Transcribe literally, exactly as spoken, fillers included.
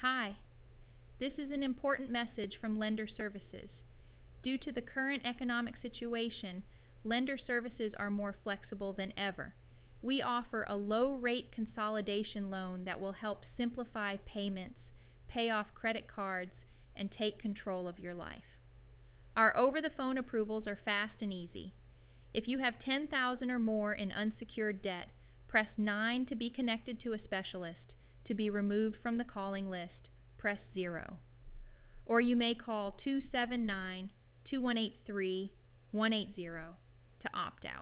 Hi, this is an important message from Lender Services. Due to the current economic situation, Lender Services are more flexible than ever. We offer a low-rate consolidation loan that will help simplify payments, pay off credit cards, and take control of your life. Our over-the-phone approvals are fast and easy. If you have ten thousand dollars or more in unsecured debt, press nine to be connected to a specialist. To be removed from the calling list, press zero. Or you may call two seven nine, two one eight three, one eight zero to opt out.